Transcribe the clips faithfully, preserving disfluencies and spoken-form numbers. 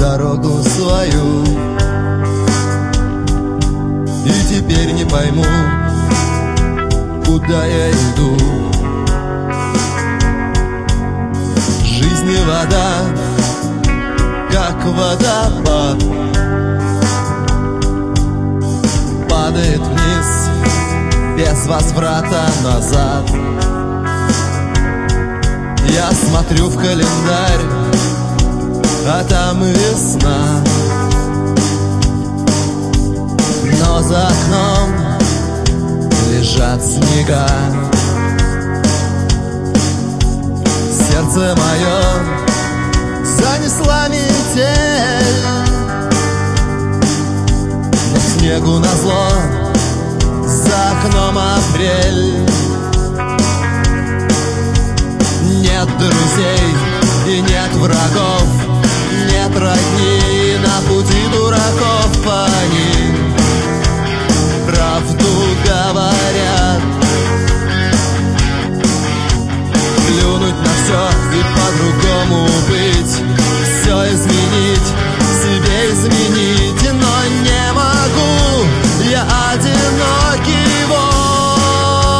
дорогу свою. И теперь не пойму, куда я иду. Жизнь не вода, как водопад, падает вниз без возврата назад. Я смотрю в календарь, а там весна, но за окном лежат снега. Сердце мое занесла метель, но снегу назло за окном апрель. Нет друзей и нет врагов, нет родни на пути дураков. Они правду говорят. Плюнуть на все и по-другому быть, все изменить, себе изменить, но не могу, я одинокий волк.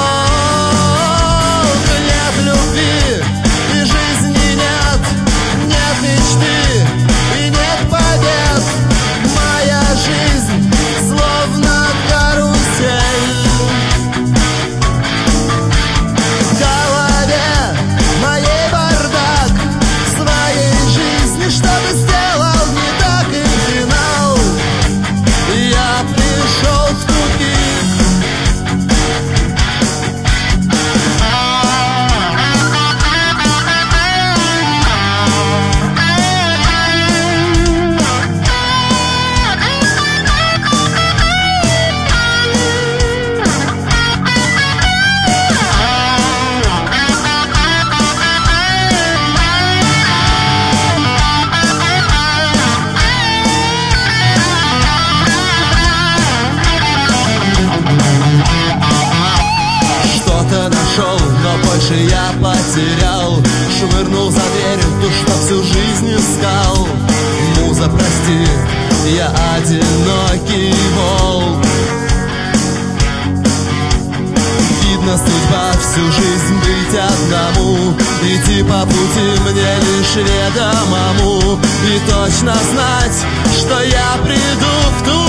Нет любви и жизни нет, нет мечты и нет побед. Моя жизнь словно карусель. В голове моей бардак, своей жизни что-то сделал не так, и финал я пришел в тупик. Что-то нашел, но больше я потерял. Швырнул за дверь ту, что всю жизнь искал. Муза, прости, я одинокий волк. Видно, судьба всю жизнь быть одному, идти по пути мне лишь ведомому, и точно знать, что я приду в ту